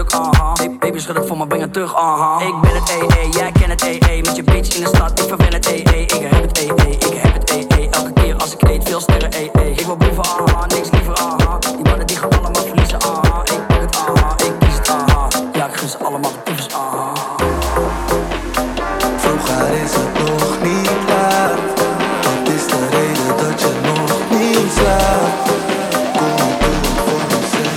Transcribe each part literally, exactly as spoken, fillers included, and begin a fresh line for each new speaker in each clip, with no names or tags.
druk, aha. Hey, baby, schud het voor me, breng het terug, aha. Ik ben het, eh, eh, jij kent het, eh, eh. Met je bitch in de stad, ik verwen het, eh, eh. Ik heb het, eh, eh, ik heb het, eh, eh. Elke keer als ik eet, veel sterren, eh, eh. Ik wil boeven, aha, niks liever, aha. Die mannen die gaan allemaal verliezen, aha. Ik pak het, aha, ik kies het, aha. Ja, ik gun ze allemaal de tyfus, aha.
Vroeger is het nog niet laat. Wat is de reden dat je nog niet slaapt? Kom op, doe het voor me, zeg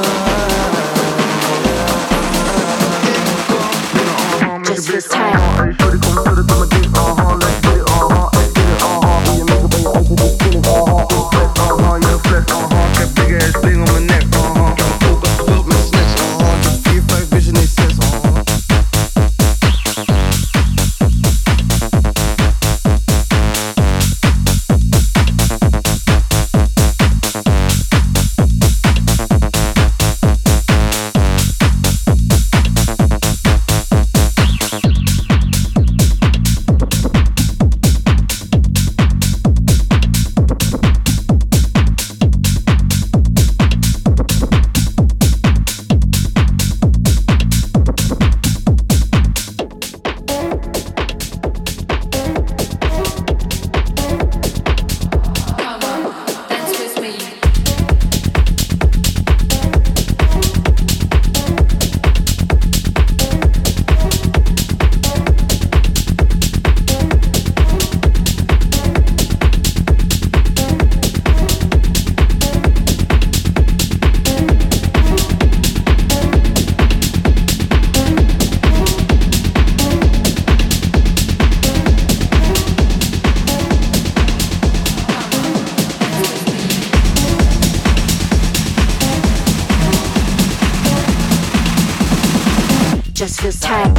maar.
Just this time.
Hey, shorty, kom schudden tot mijn ding, aha. Let's get it, aha. Let's get it, aha. Hoe je make ben je uit de feeling, aha. Full flex, aha. Je een flex, aha. Ik heb big ass ding om mijn nek, aha. Ik heb een koelkast gevuld met snacks, aha. Ik heb vier, vijf vision, nee zes, aha.
Just this time.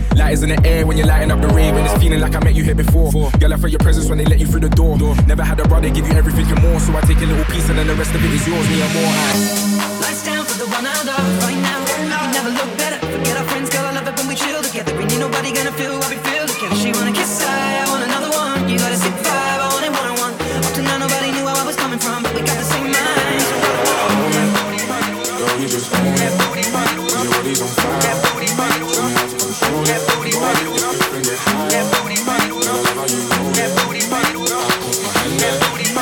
Lighters in the air when you're lighting up the rave, and it's feeling like I met you here before. Girl, I felt your presence when they let you through the door. Never had a brother give you everything and more, so I take a little piece and then the rest of it is yours, me and more.
Lights down for the one I love right now. You never look better. Forget our friends, girl, I love it when we chill together. Ain't nobody gonna feel what we feel together. She wanna kiss, I, I want another one. You got a sick vibe, I want it one on one. Up to now nobody knew where I was coming from, but we got the same mind. So
girl, you just own it. Your body's on fire. Tell me how to control it. Body, your friend get high. Girl, I love how you roll it. I put my hand there. Hold it.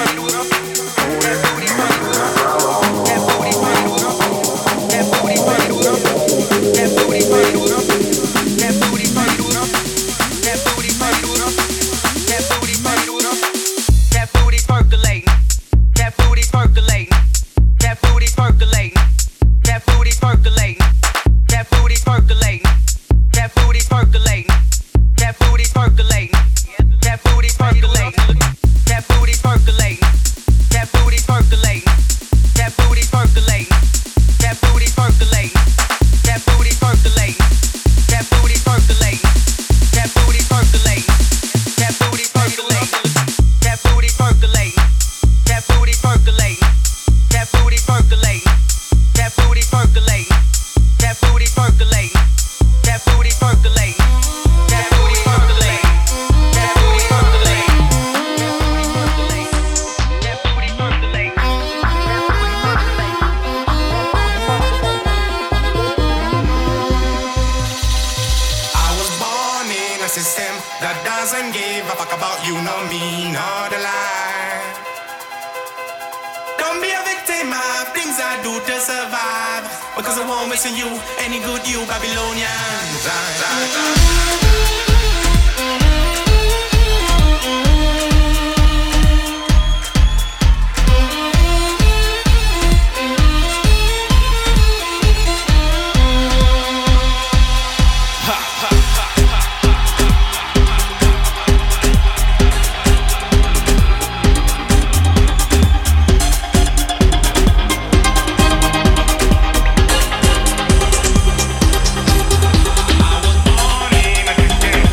I was born in a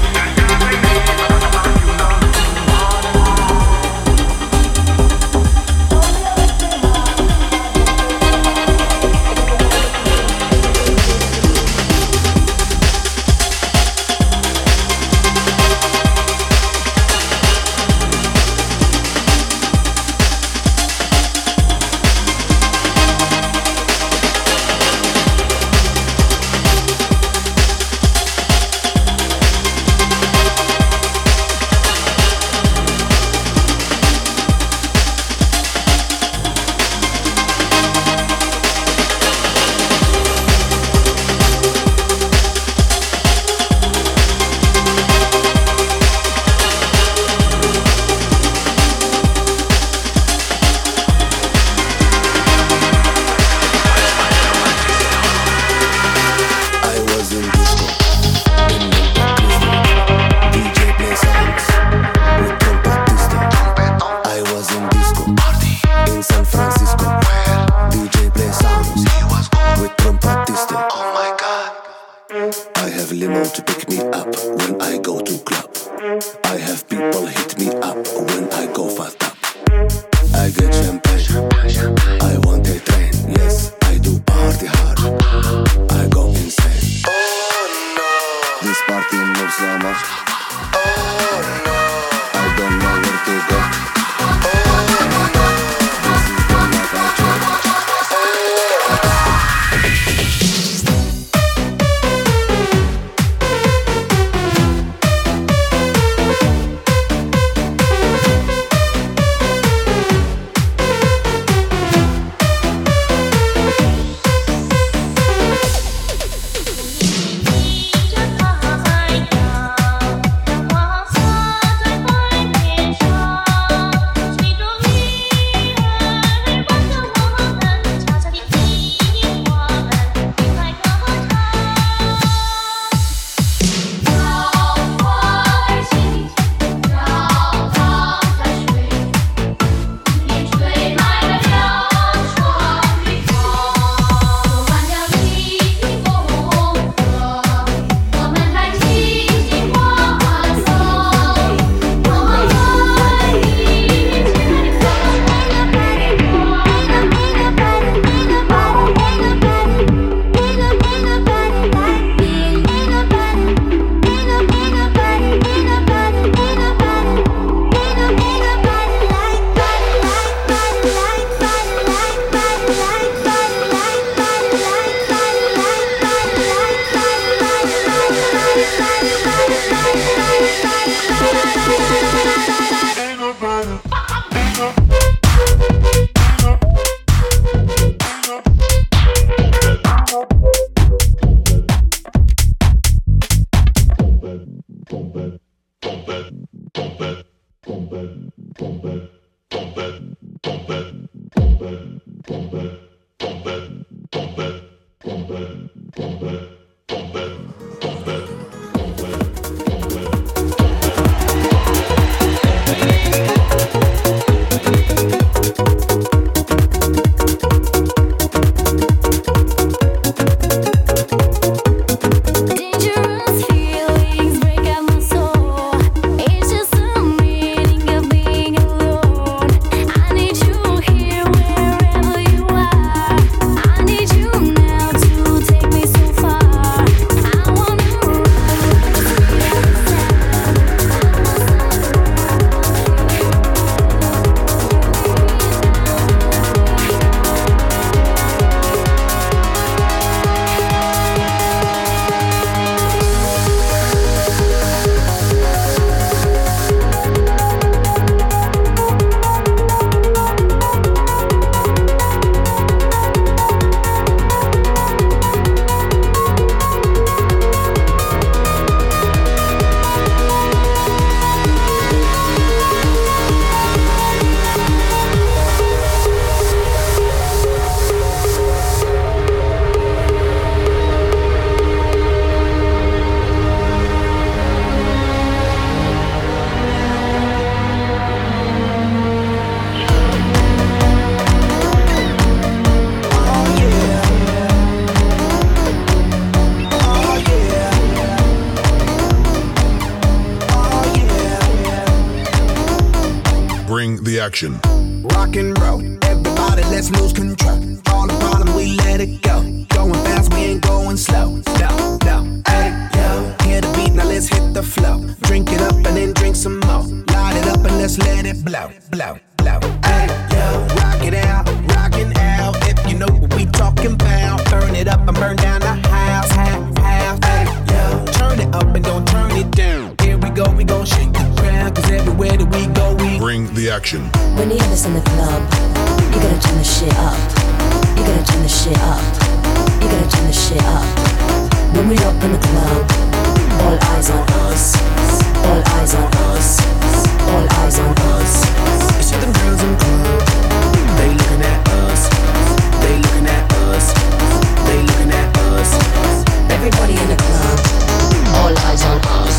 Action.
Rock and roll, everybody let's lose control. All the problem, we let it go. Going fast, we ain't going slow. No, no, hey, yo. Hear the beat, now let's hit the flow. Drink it up and then drink some more. Light it up and let's let it blow, blow, blow. Hey, yo. Rock it out, rockin' out. If you know what we talking about. Burn it up and burn down the house, half, half. Hey, yo. Turn it up and don't turn it down. Here we go, we gon' shake the ground. Cause everywhere that we go, we
bring the action.
When you have this in the club, you gotta turn the shit up. You gotta turn the shit up. You gotta turn the shit up. When we up in the club, all eyes on us. All eyes on us. All eyes on us.
You see them girls in the club, they looking at us. They looking at us. They looking at us.
Everybody in the club, all eyes on us.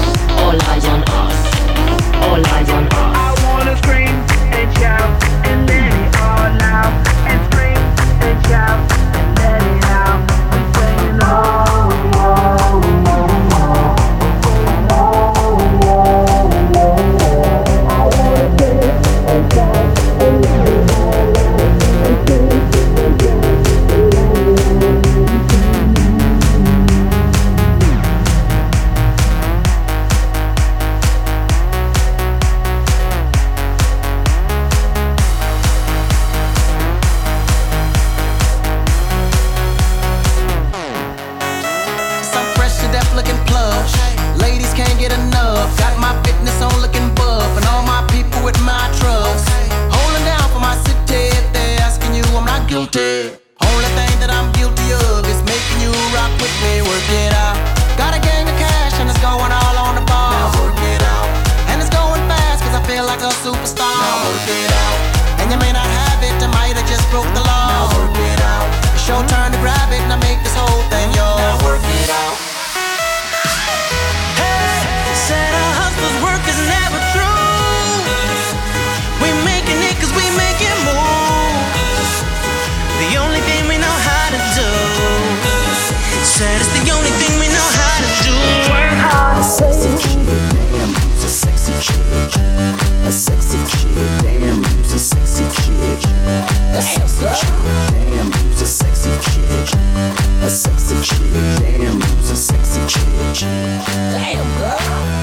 All eyes on us. All eyes on us.
I wanna scream and shout and let it all out. And scream and shout and let it out. I'm saying oh, oh, oh, oh. Oh, oh, oh. I wanna scream and shout and let it all out. And scream and shout and let it out.
Looking plush, ladies can't get enough. Got my fitness on looking buff, and all my people with my trust. Holding down for my city. If they're asking you, I'm not guilty. Only thing that I'm guilty of is making you rock with me. Work it out. Got a gang of cash and it's going all on the ball. Now work it out. And it's going fast cause I feel like a superstar. Now work it out. And you may not have it, I might have just broke the law. Now work it out. It's your turn to grab it and I make this whole thing yours. Now work it out. Said a hustler's work is never true. We making it cause we making moves. The only thing we know how to do. Said it's the only thing we know how to do. Work hard.
A sexy chick, damn, who's a sexy chick. A sexy chick, damn, who's a sexy chick. A sexy chick, damn, who's a sexy chick. A sexy chick, damn, who's a sexy chick. Damn, girl.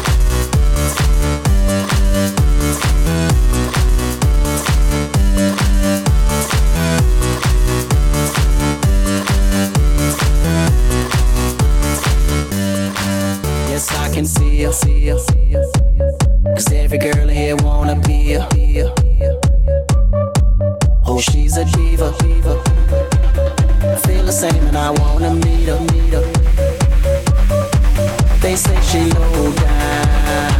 Yes, I can see you, see you, see you. Cause every girl here wanna be a, be a. Oh, she's a diva, diva. I feel the same and I wanna meet her, meet her. They say she low down.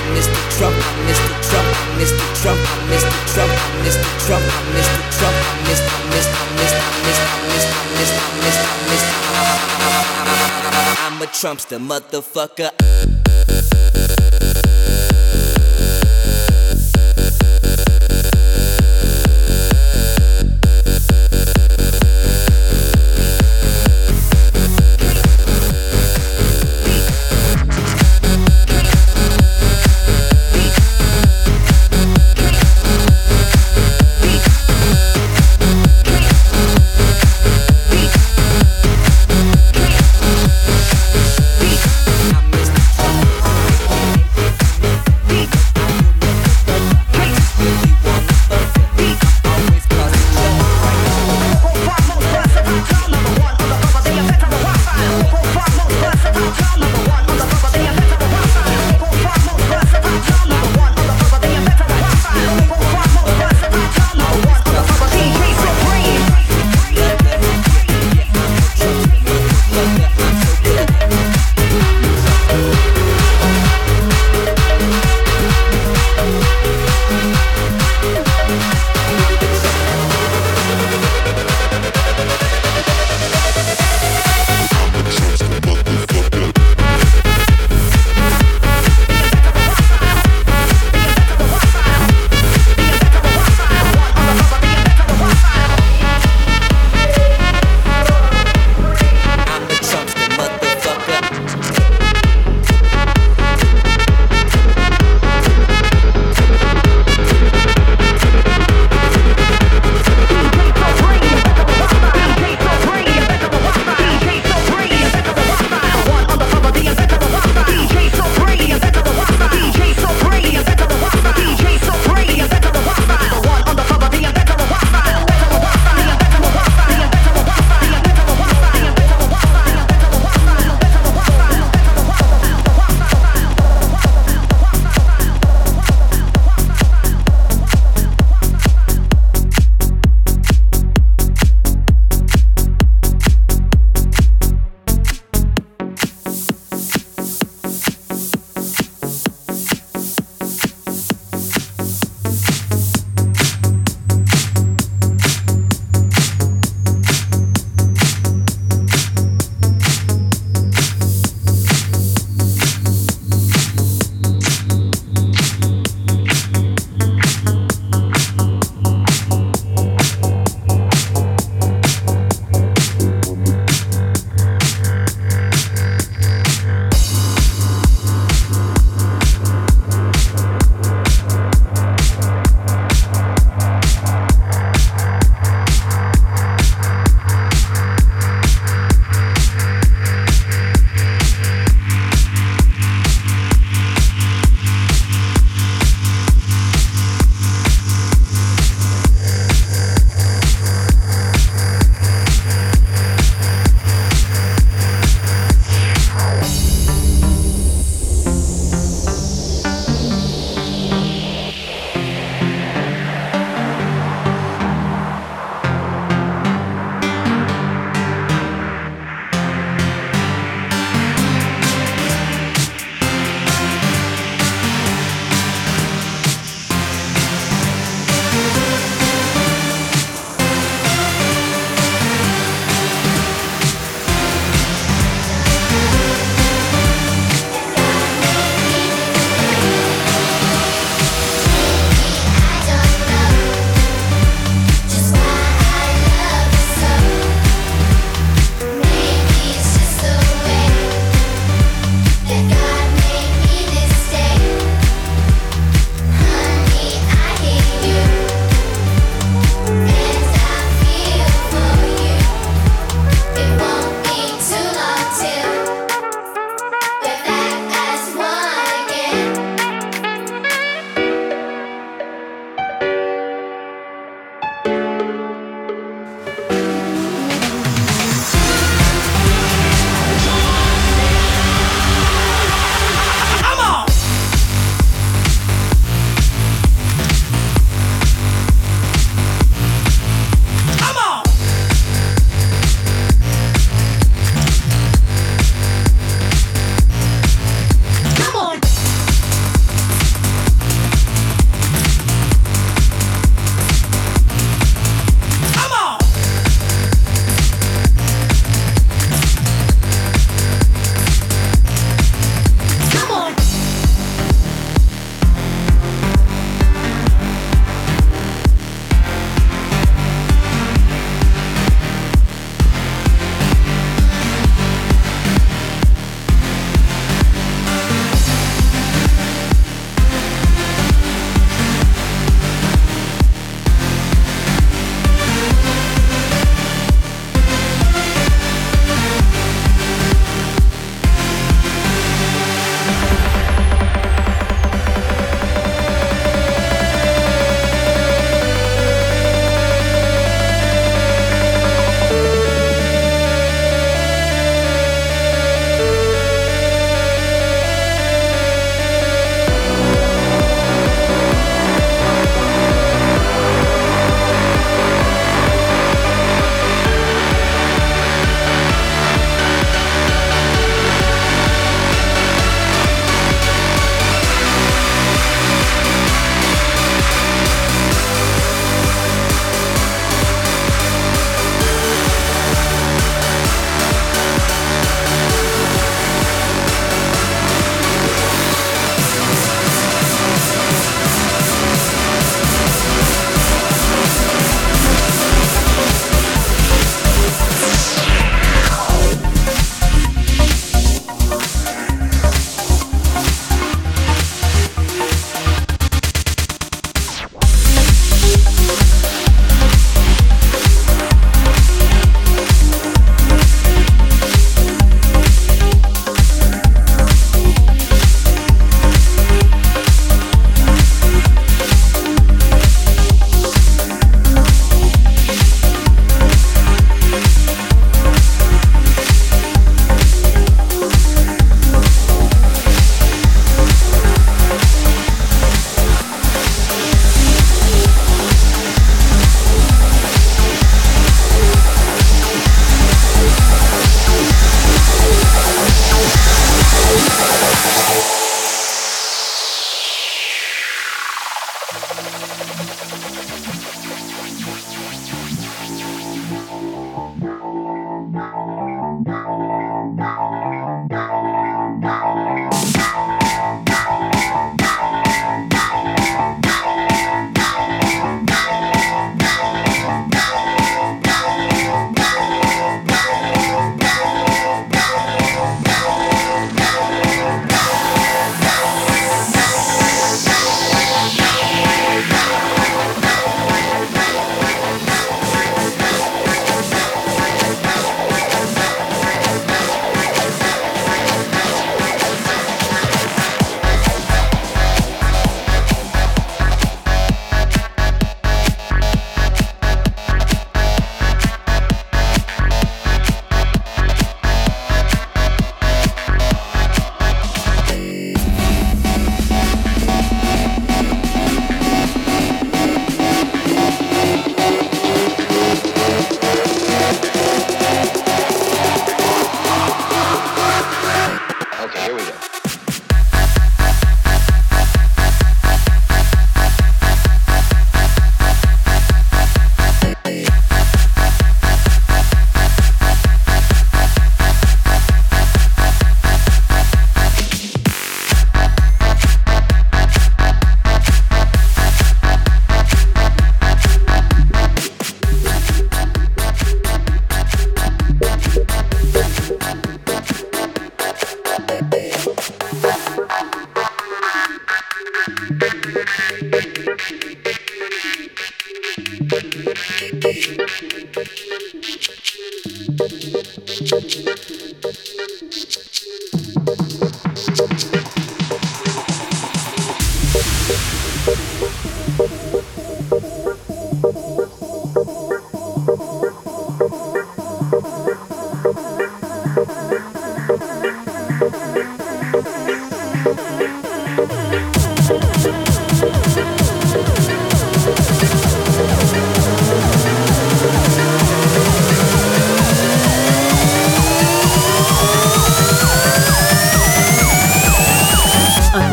Mister Trump, I'm Mister Trump, I'm Mister Trump, I'm Mister Trump, I'm Mister Trump, I'm Mister Trump, I'm Mister Mister Mister Mister Mister Mister Mister Mister I'm a Trumpster, motherfucker.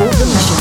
the mission.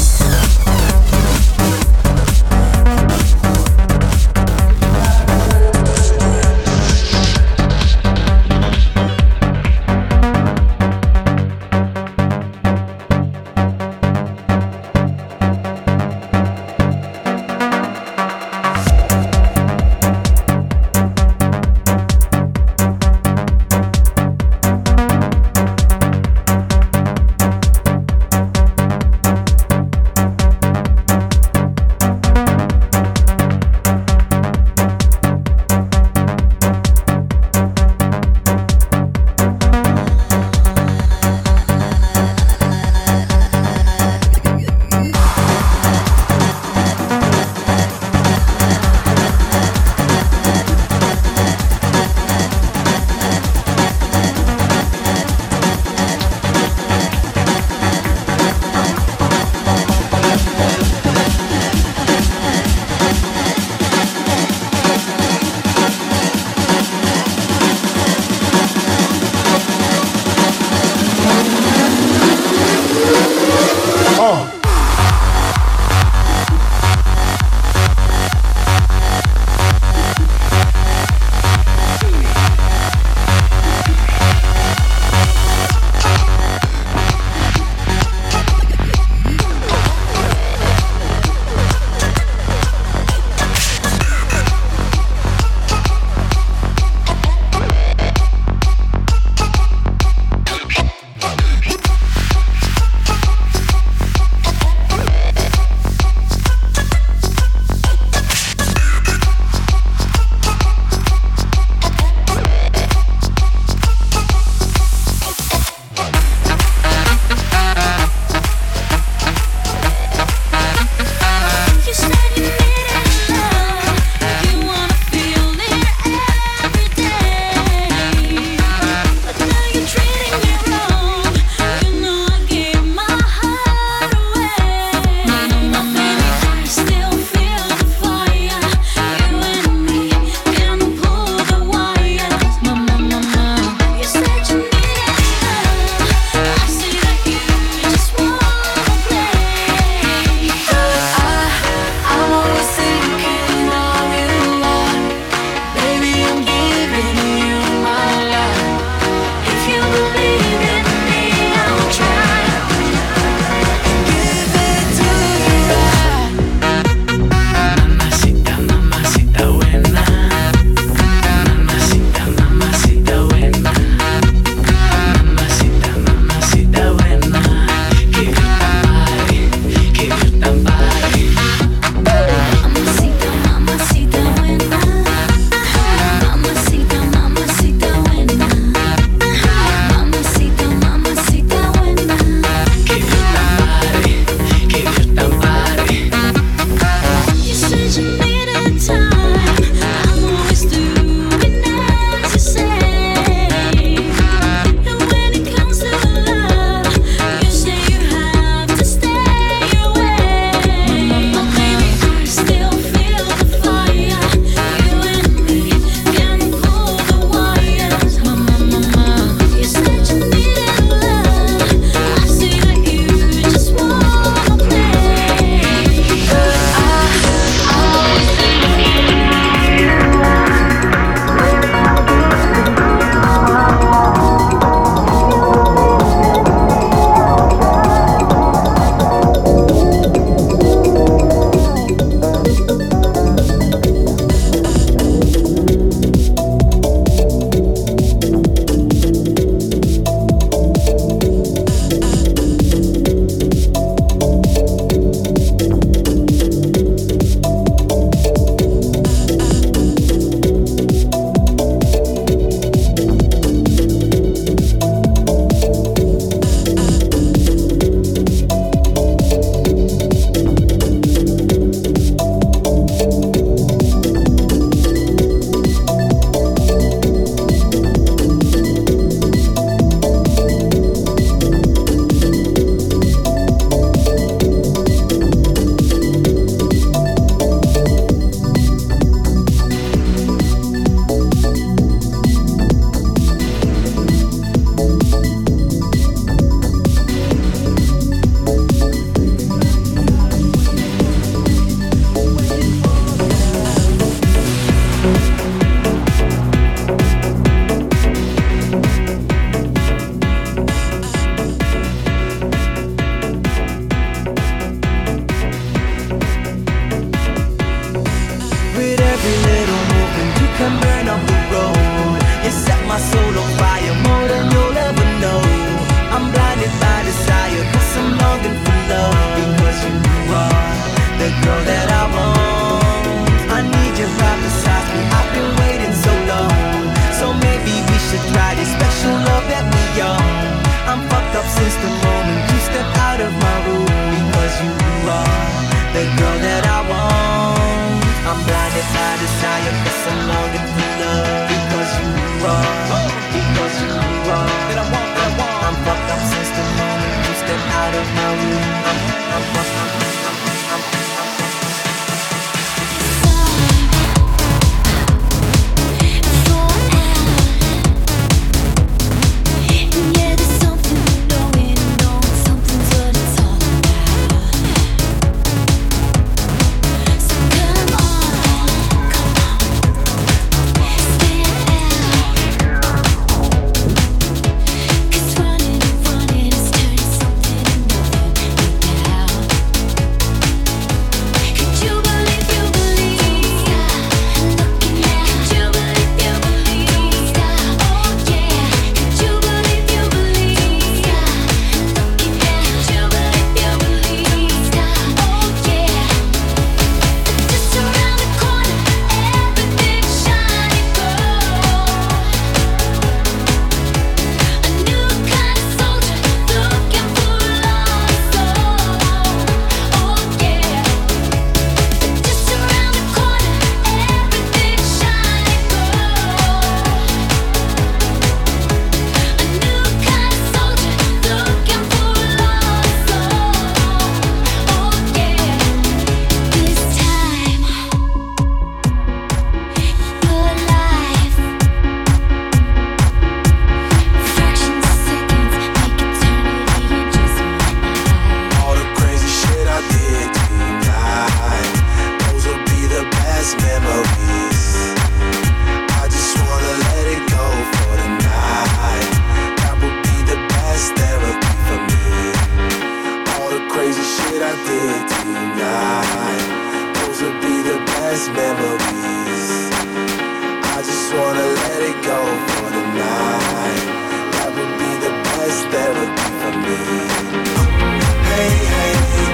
did tonight, those would be the best memories. I just wanna let it go for the night. That would be the best therapy for me. Hey, hey,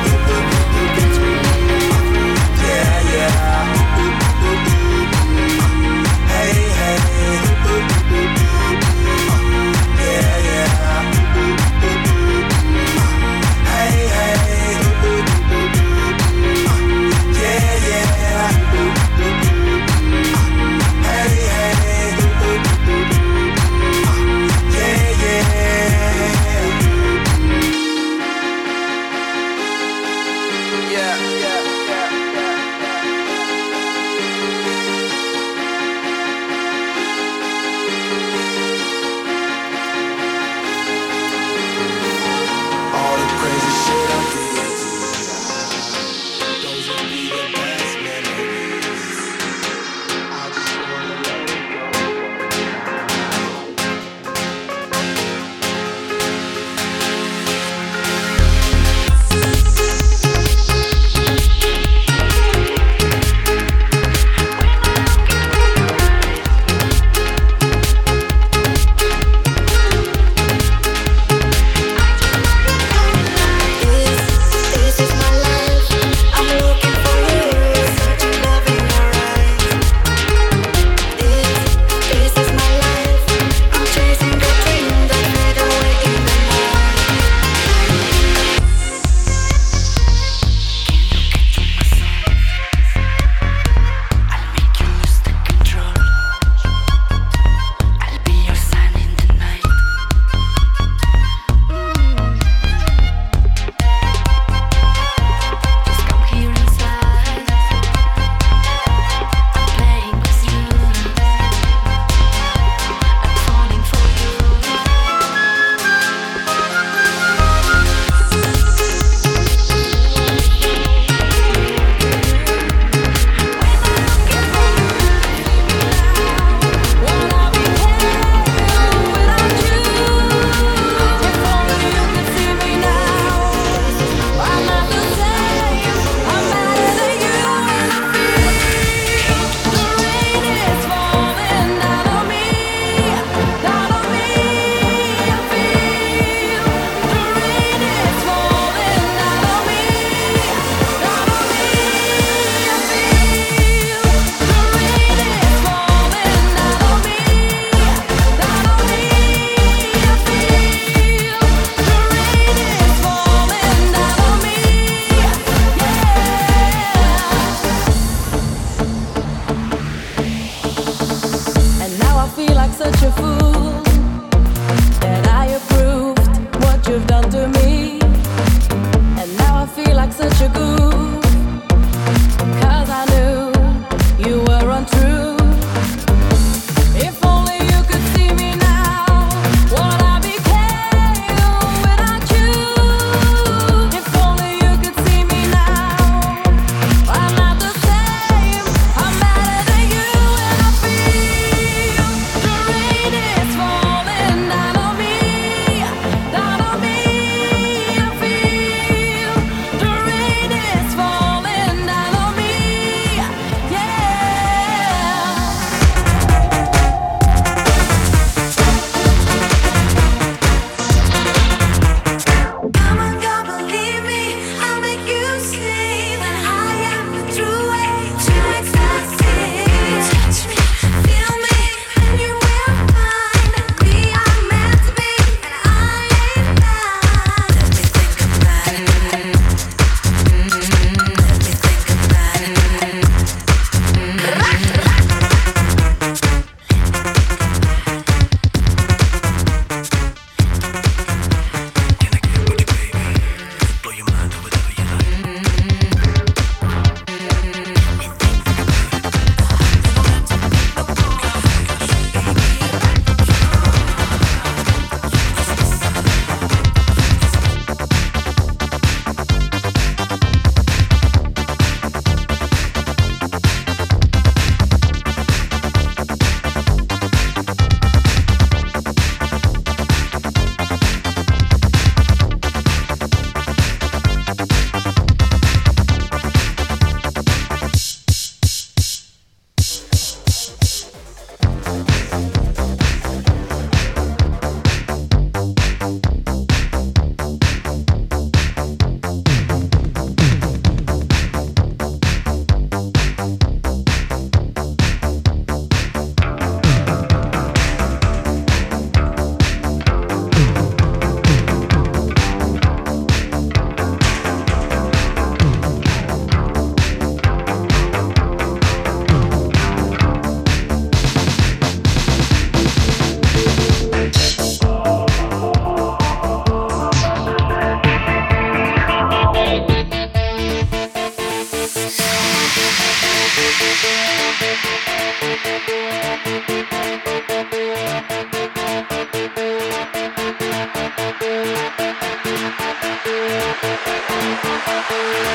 yeah, yeah. Hey, hey, yeah, yeah. Hey, hey, yeah, yeah. Hey, hey, yeah, yeah. Yeah, yeah, yeah, yeah. All the crazy shit I did tonight, those would be the best memories. I just wanna let it go.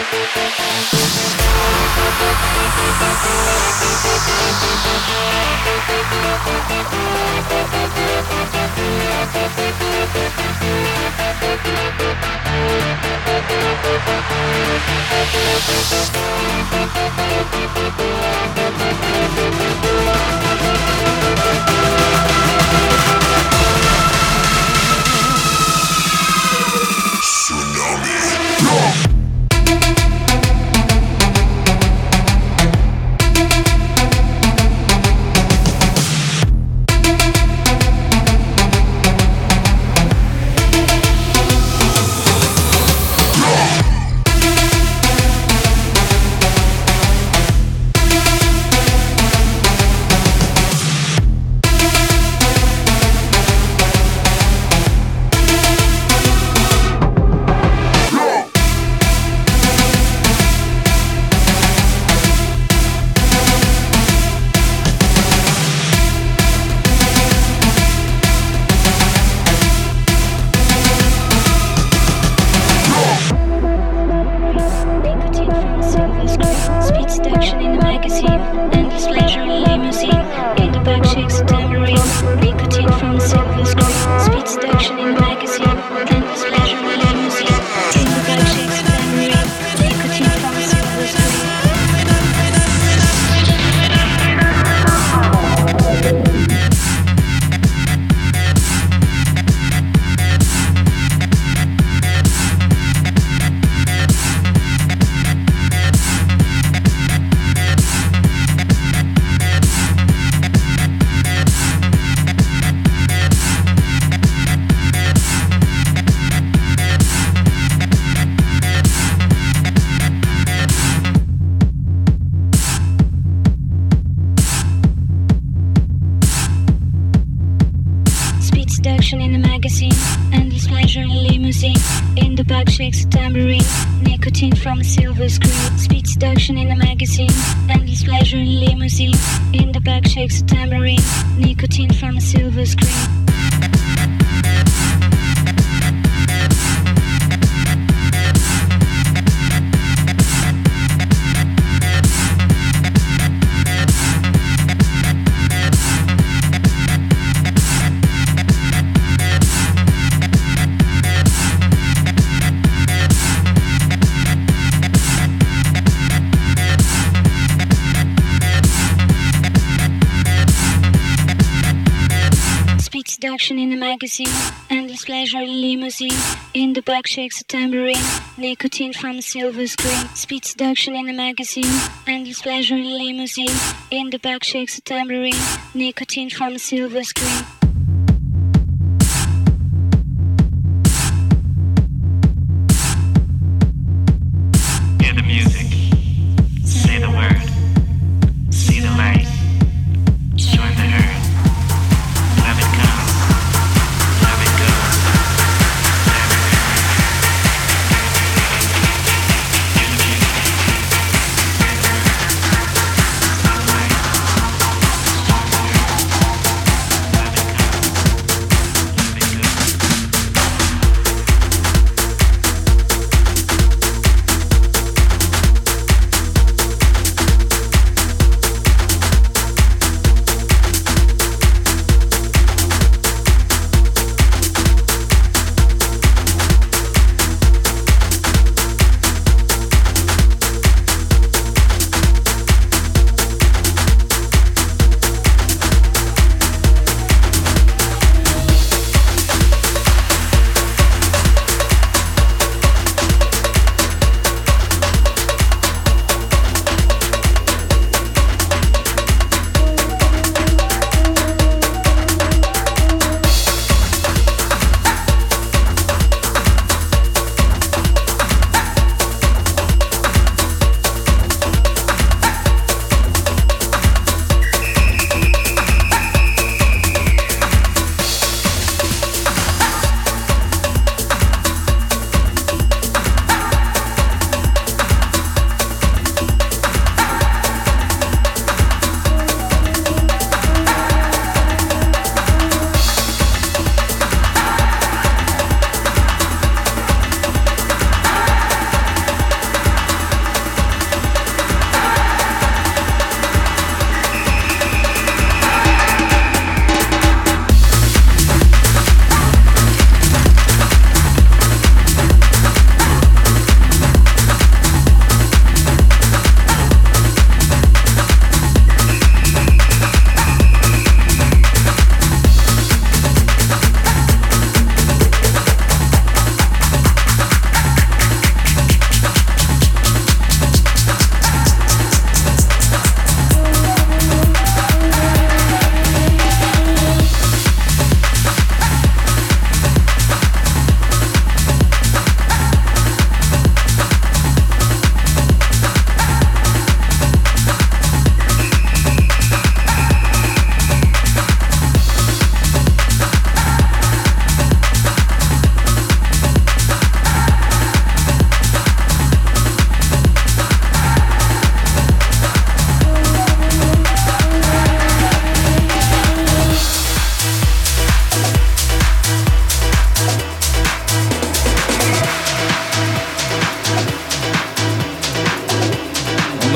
seduction in the magazine, endless pleasure in limousine. In the back shakes a tambourine, nicotine from a silver screen. Speed seduction in the magazine, endless pleasure in limousine. In the back shakes a tambourine, nicotine from a silver screen. Seduction in the magazine, endless pleasure in limousine. In the back shakes a tambourine, nicotine from a silver screen. Speed seduction in the magazine, endless pleasure in limousine. In the back shakes a tambourine, nicotine from a silver screen.
Hear the music, say the word, see the light, join the herd.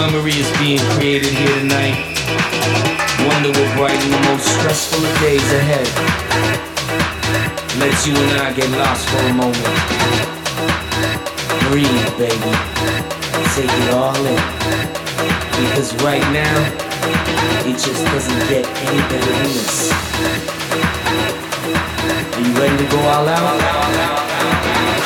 memory is being created here tonight. Wonder will brighten the most stressful of days ahead. Let you and I get lost for a moment. Breathe, baby. Take it all in. Because right now, it just doesn't get any better than this. Are you ready to go all out? All out, all out, all out.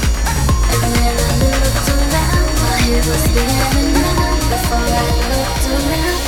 It was spinning round before I looked around.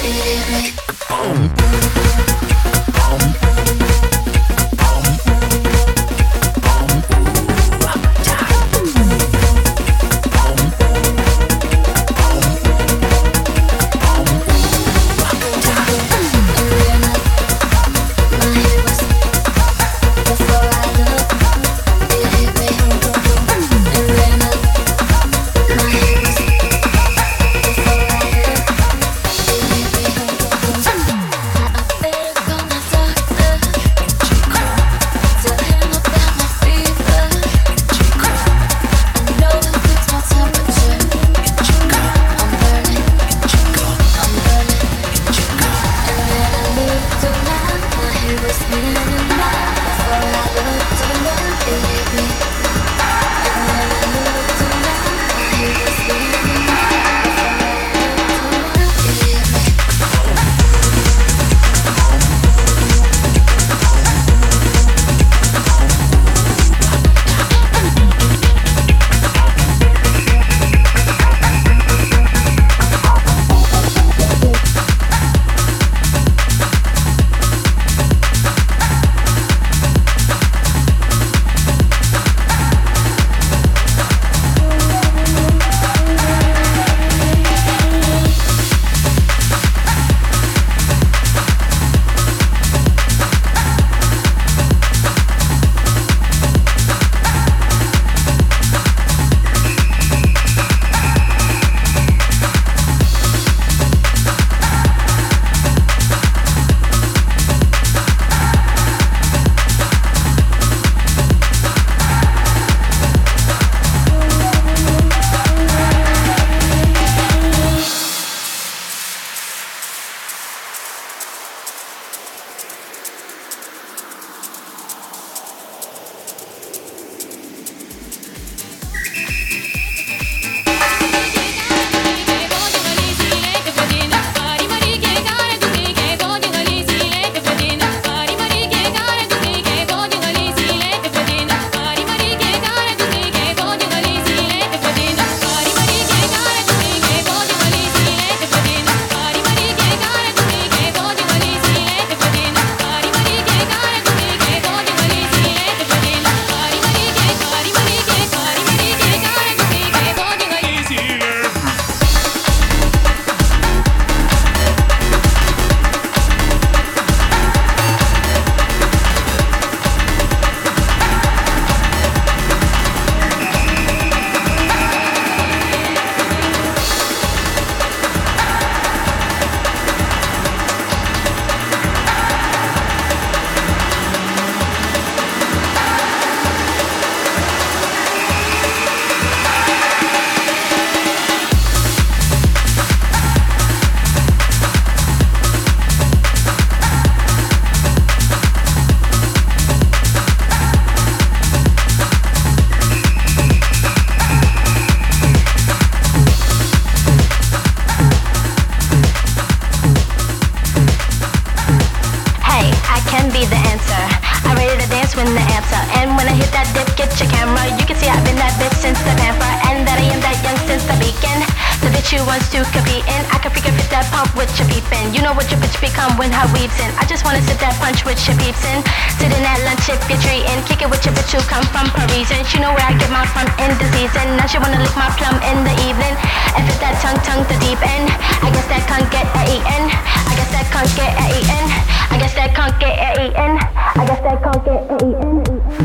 you wants to compete in. I can freaking fit that pump with your peepin'. You know what your bitch become when her weaves in. I just wanna sit that punch with your peeps in. Sitting at lunch if you're treating. Kick it with your bitch who come from Parisian. She know where I get my from in the season. Now she wanna lick my plum in the evening. And fit that tongue, tongue to deep end. I guess that can't get a eaten. I guess that can't get a eaten. I guess that can't get a eaten. I guess that can't get a eaten.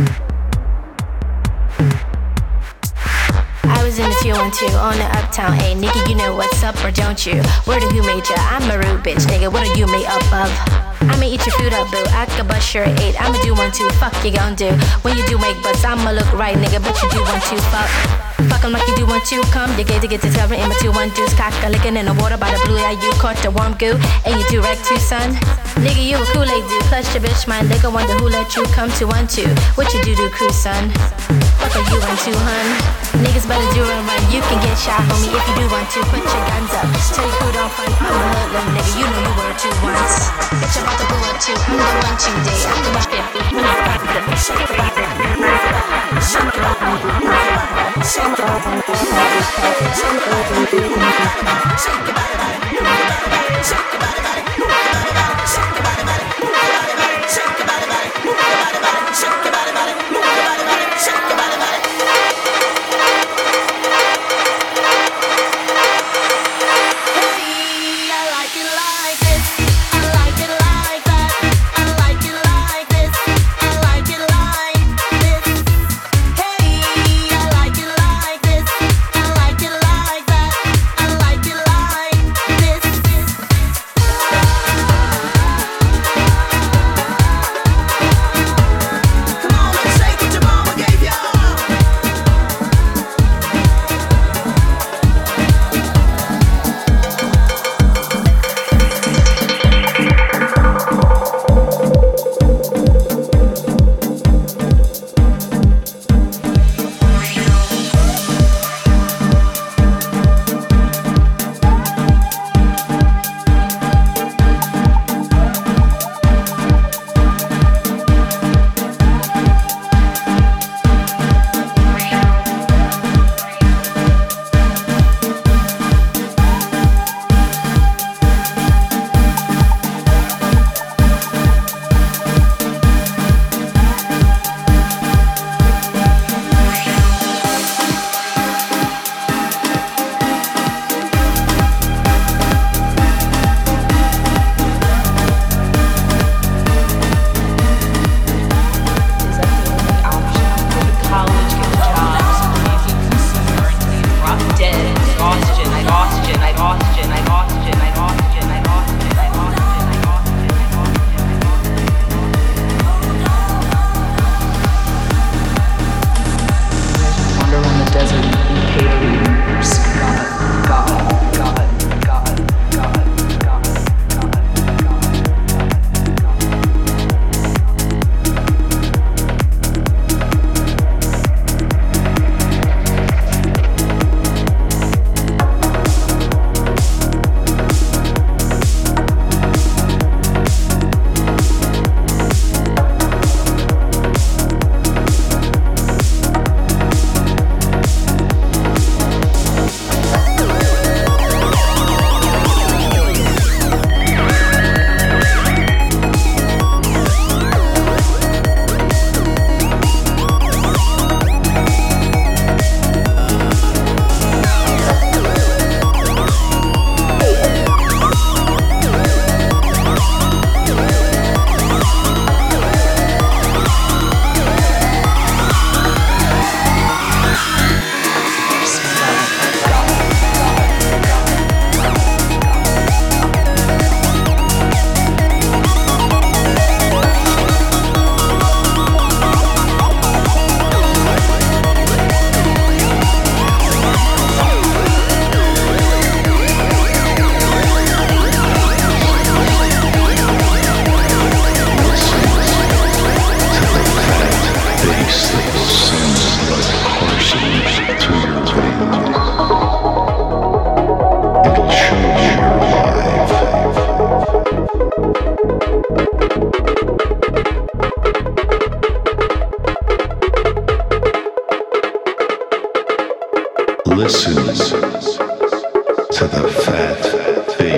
I was in the two one two on the uptown, hey nigga, you know what's up or don't you? Word of who made ya? I'm a rude bitch, nigga, what are you made up of? I'ma eat your food up, boo, I can bust your eight, I'ma do one two, fuck you gon' do? When you do make butts, I'ma look right, nigga, but you do one two, fuck. Fuck 'em like you do one two, come, you get to get to cover in my two one deuce, cock a lickin' in the water by the blue, yeah, you caught the warm goo, and you do rec too, son. Nigga, you a Kool-Aid dude, plus your bitch, my nigga, wonder who let you come to one two. What you do do, crew, son? Fuck are you one two, hun? Niggas better do it right, you can get shot, homie, if you do want to, put your guns up. Tell you who don't fight, I'm a hoodlum, nigga, you know you were two once. Bitch, I'm about to blow up too, I'm the one today, I'm the one fifty, when I got the shake it up, shake it up, shake it up, shake it up, shake it up, shake it up, shake it up, shake it up, shake it up,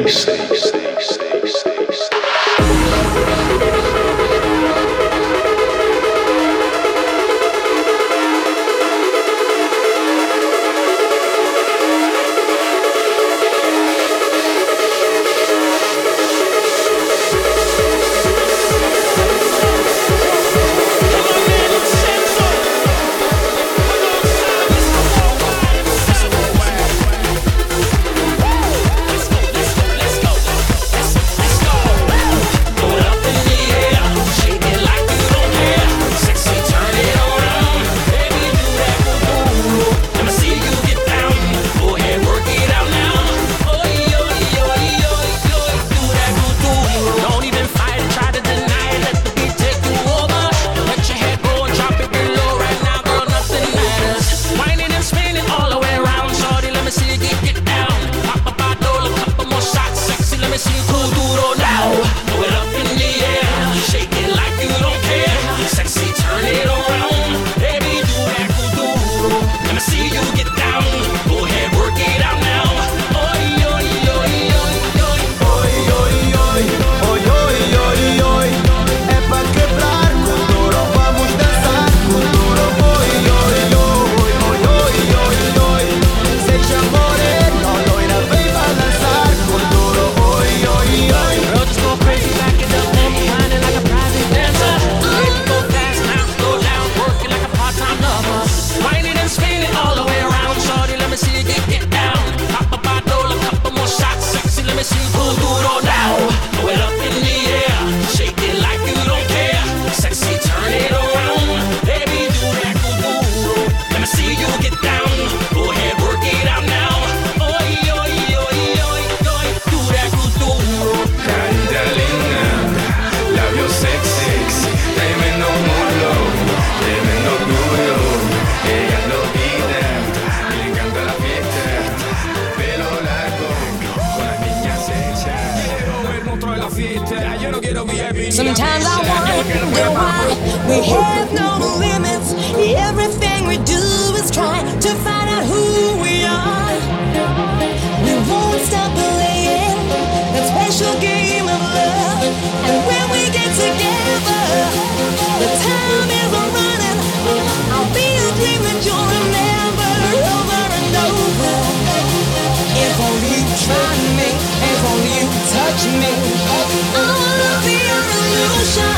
Sometimes I wonder why we have no limits. Everything we do is try to find out who we are. We won't stop playing that special game of love. And when we get together, the time is running. I'll be a dream that you'll remember over and over. If only you try me, if only you touch me, I wanna be your illusion,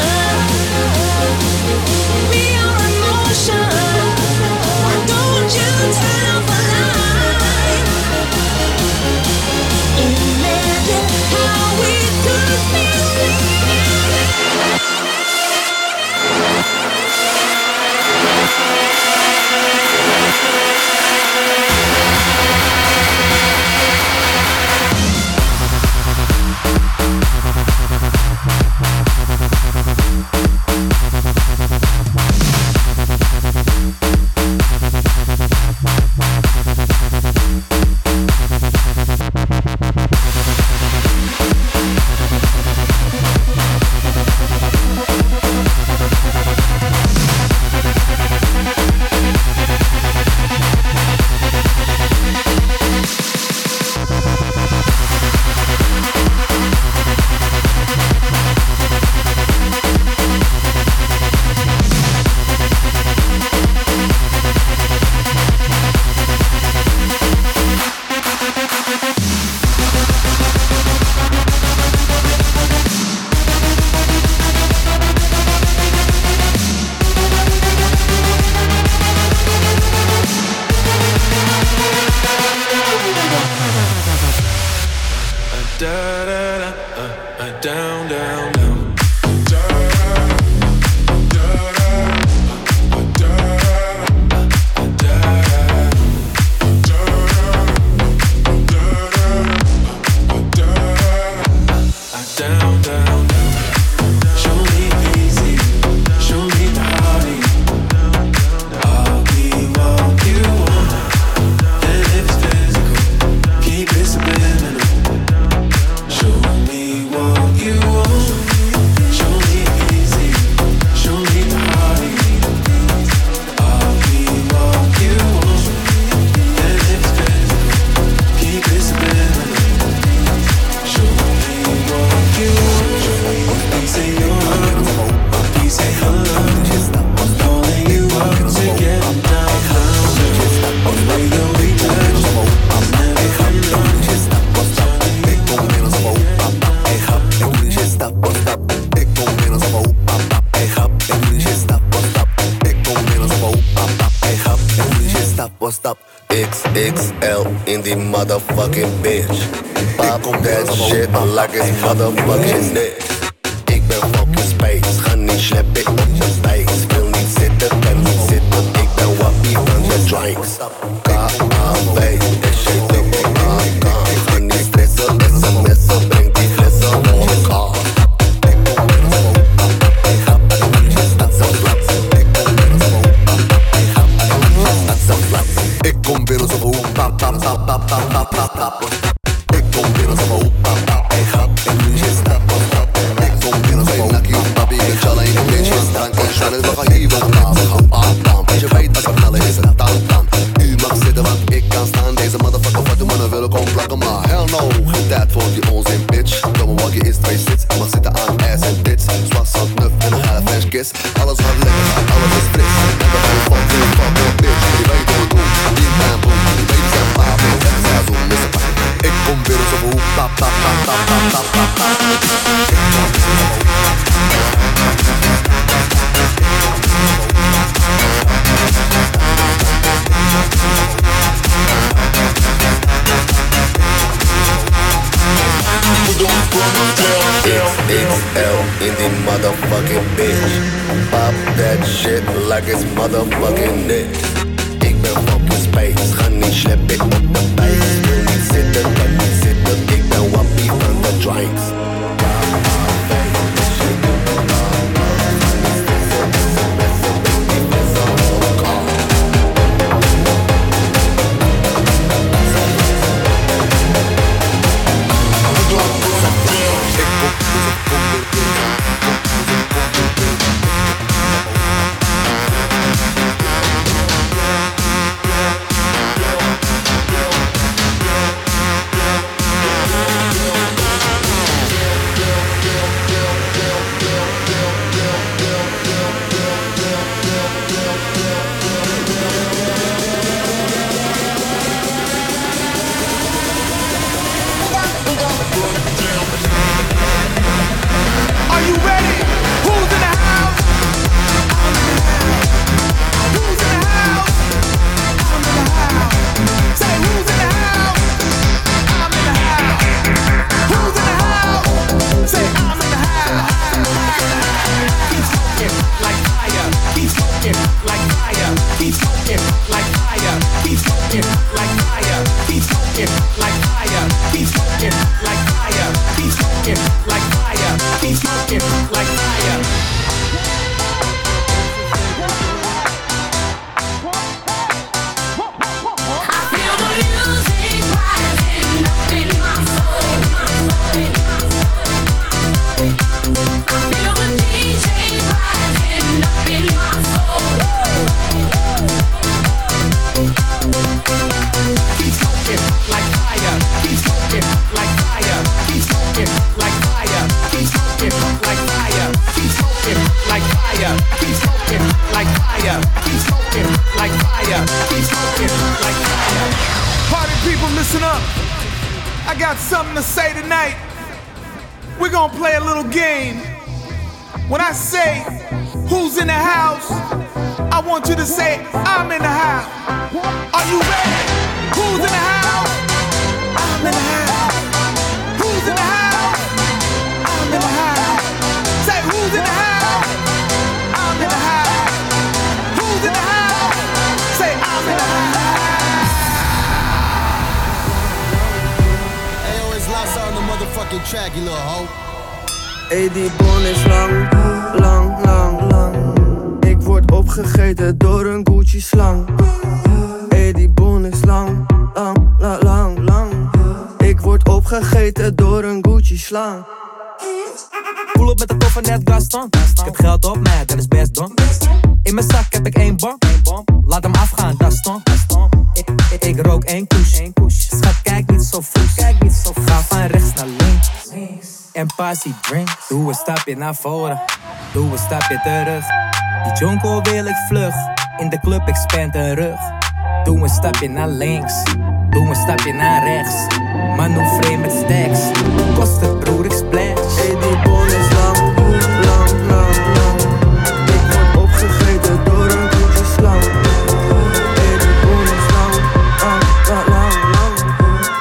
be your emotion. Why don't you turn off the light? Imagine how we could be.
Show me what you want.
motherfucking bitch. Pop that shit like it's motherfucking niks. Ik ben fucking space, ga niet sleppen op de space. Wil niet zitten, ben niet zitten, ik ben wappie van de drinks. K A W, S J T P A K. Ga niet stressen, sms'en, breng die flessen op elkaar. Ik kom binnen zo hoe pap pap pap pap pap pap pap pap. Ik kom binnen zo hoe pap pap en grap en nu is stap stap. Ik kom binnen zo nakkie papi, ik ga alleen een beetje van drank en shanel. We gaan hier wel gaan, we gaan bam bam. Je weet als we knallen is het tam tam. U mag zitten want ik kan staan. Deze motherfucker wat de mannen willen komen plakken, maar hell no. Geen tijd voor die onzin bitch. Double walkie is twee sits, mag zitten aan ass en tits. Zwassend nuf en een half French kiss. Alles gaat lekker, alles is fris. En we gaan fucking fucking bitch. Je weet hoe we doen. Ik kom binnen zo hoe pap pap pap pap pap pap pap. X X L in die motherfucking bitch. Pop that shit like it's motherfucking niks. Ik ben fucking space, ga niet sleppen op de base. Wil niet zitten, ben niet zitten, ik ben wappie van de drinks.
Hey, die bon is lang, lang, lang, lang. Ik word opgegeten door een Gucci slang. Hey, die bon is lang, lang, lang, lang, lang. Ik word opgegeten door een Gucci slang.
Pull op met de koffer net Gaston. Ik heb geld op mij, dat is best don. In mijn zak heb ik één bom. Laat hem afgaan, Gaston. Ik, ik, ik rook één couche. Schat, kijk niet zo vroeg. Ga van rechts naar links. En passie drinks. Doe een stapje naar voren. Doe een stapje terug. Die jonko wil ik vlug. In de club ik spend een rug. Doe een stapje naar links. Doe een stapje naar rechts. Manoeuvreer met stacks. Kost het broer, ik splash.
Hey, die bon is lang, lang, lang, lang. Ik word opgegeten door een Gucci slang. Hey, die bon is lang, lang, lang, lang, lang.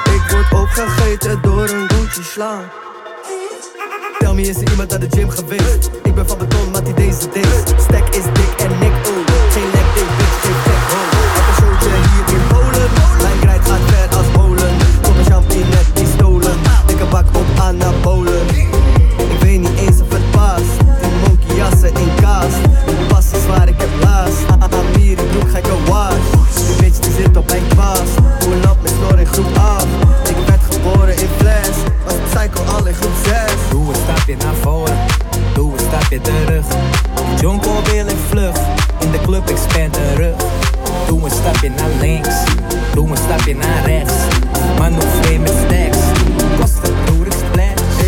slang. Tell me, is er iemand naar de gym geweest? Ik ben van beton, maar die deze days. Stack is dik en nek, oh. Geen lek, dik, bitch, geen fek, oh. Heb een showtje hier in Polen. Mijn grijd gaat ver als molen. Kom een champagne net pistolen. Dikke bak op anabolen. Ik weet niet eens of het past. Die monkey jassen in kaas. Pas is waar ik heb laast. Amir, ik doe gekke wash. Die bitch die zit op mijn kwaas. Hoe een met snor in groep af. Ik werd geboren in fles. Was psycho al in groep zes.
Doe een stapje naar voren, doe een stapje terug. Jonko wil ik vlug, in de club ik span de rug. Doe een stapje naar links, doe een stapje naar rechts. Manoeuvreer met stacks, kost het broer ik splash.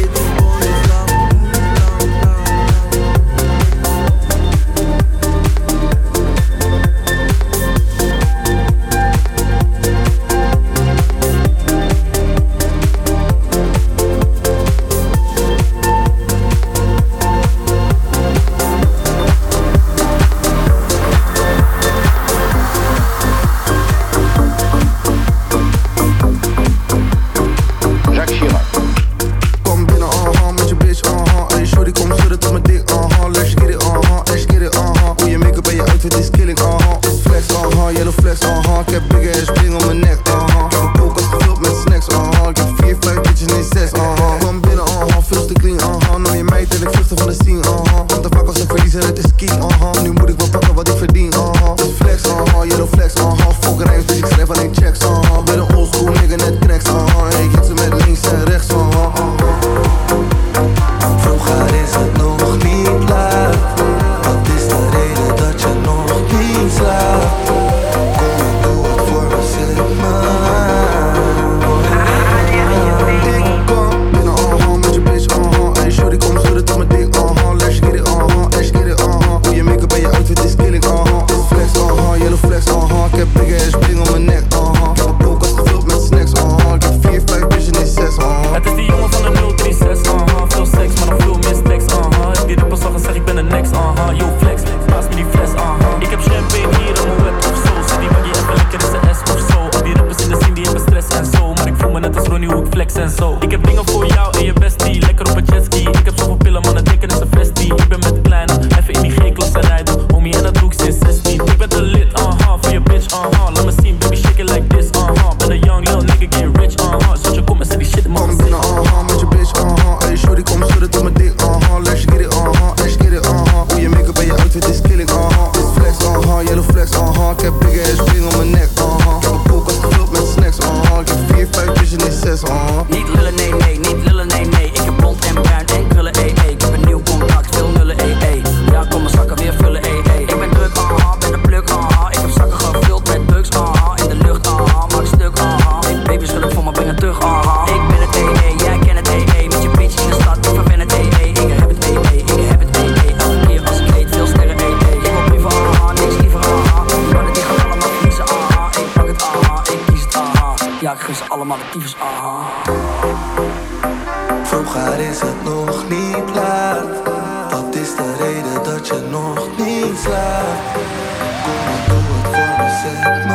Vroeger is het nog niet laat. Wat is de reden dat je nog niet slaapt? Kom en doe het voor me, zeg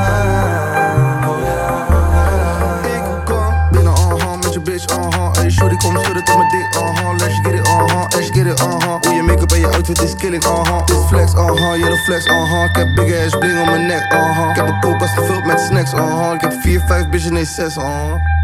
maar. Oh ja.
Ik kom binnen, uh-huh, met je bitch, uh-huh. Hey shorty, kom schudden tot mijn dik, uh-huh. Let's get it, uh-huh, let's get it, uh-huh. Hoe je make-up en je outfit is killing, uh-huh. Dit flex, uh-huh, yellow flex, uh-huh. Ik heb big ass bling om mijn nek, uh-huh. Ik heb een koelkast gevuld met snacks, uh-huh. Ik heb vier, vijf bitches, nee zes, uh-huh.